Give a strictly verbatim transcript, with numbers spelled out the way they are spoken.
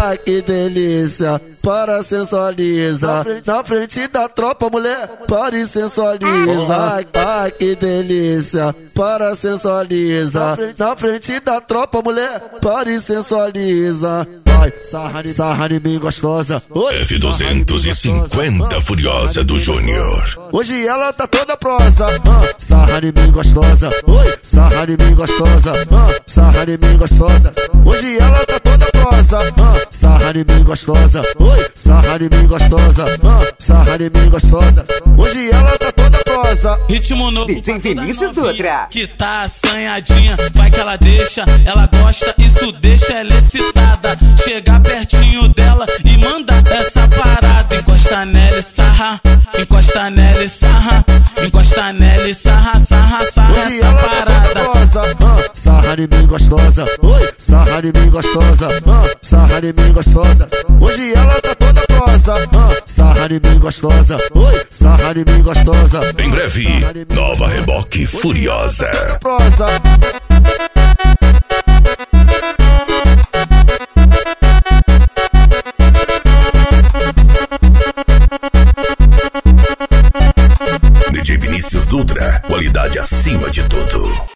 ai que delícia, para sensualiza. Na frente da tropa, mulher, para e sensualiza. Ai, ai que delícia, para sensualiza. Na frente da tropa, mulher, para e sensualiza. Vai, sarra, sarra em mim gostosa. F duzentos e cinquenta Furiosa do Júnior. Hoje ela tá toda prosa. Ah, sarra em mim gostosa. Oi, sarra em mim gostosa. Ah, sarra em mim gostosa. Hoje ela tá toda prosa. Ah, sarra em mim gostosa. Oi, sarra em mim gostosa. Ah, sarra em mim gostosa. Hoje ela tá toda prosa. Ritmo novo D J Vinícius Dutra, que tá assanhadinha, vai que ela deixa, ela gosta, isso deixa ela excitada. Chegar pertinho dela e manda essa parada. Encosta nela e sarra, encosta nela e sarra, encosta nela e sarra, sarra, sarra essa parada. Ah, sarra em mim gostosa. Oi, sarra em mim gostosa. Ah, sarra em mim gostosa. Hoje ela tá toda prosa. Ah, sarra em mim gostosa. Oi, sarra em mim gostosa. Em breve, nova Reboque Furiosa. D J Vinícius Dutra, qualidade acima de tudo.